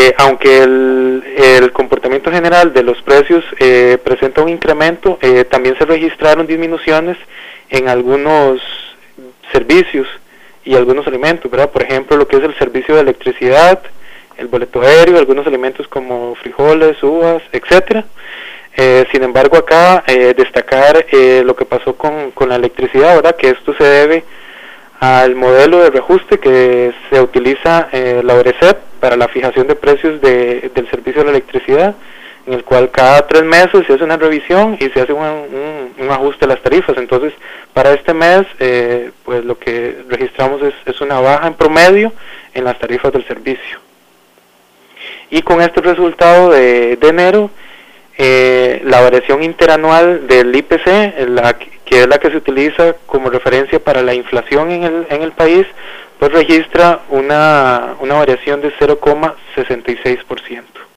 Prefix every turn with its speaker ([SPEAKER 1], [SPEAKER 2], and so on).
[SPEAKER 1] aunque el comportamiento general de los precios presenta un incremento, también se registraron disminuciones en algunos servicios y algunos alimentos, ¿verdad? Por ejemplo, lo que es el servicio de electricidad, el boleto aéreo, algunos alimentos como frijoles, uvas, etcétera. Sin embargo, acá destacar lo que pasó con la electricidad, ¿verdad? Que esto se debe al modelo de reajuste que se utiliza la ORECEP para la fijación de precios del servicio de la electricidad, en el cual cada 3 meses se hace una revisión y se hace un ajuste a las tarifas. Entonces, para este mes, pues lo que registramos es una baja en promedio en las tarifas del servicio. Y con este resultado de enero, la variación interanual del IPC, que es la que se utiliza como referencia para la inflación en el país, pues registra una variación de 0,66%.